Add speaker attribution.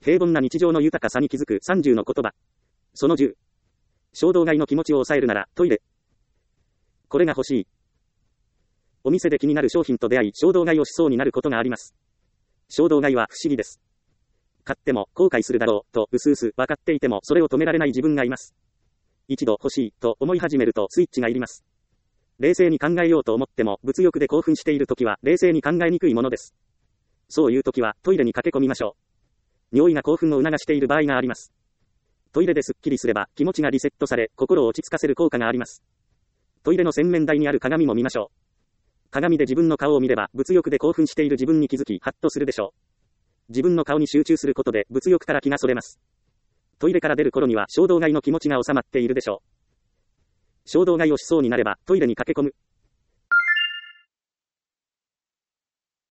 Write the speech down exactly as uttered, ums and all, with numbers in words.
Speaker 1: 平凡な日常の豊かさに気づくさんじゅうの言葉。そのじゅう。衝動買いの気持ちを抑えるなら、トイレ。これが欲しい。お店で気になる商品と出会い、衝動買いをしそうになることがあります。衝動買いは不思議です。買っても後悔するだろうと、うすうす分かっていてもそれを止められない自分がいます。一度欲しいと思い始めるとスイッチがいります。冷静に考えようと思っても物欲で興奮しているときは冷静に考えにくいものです。そういうときはトイレに駆け込みましょう。尿意が興奮を促している場合があります。トイレですっきりすれば気持ちがリセットされ心を落ち着かせる効果があります。トイレの洗面台にある鏡も見ましょう。鏡で自分の顔を見れば物欲で興奮している自分に気づきハッとするでしょう。自分の顔に集中することで物欲から気がそれます。トイレから出る頃には衝動買いの気持ちが収まっているでしょう。衝動買いをしそうになればトイレに駆け込む。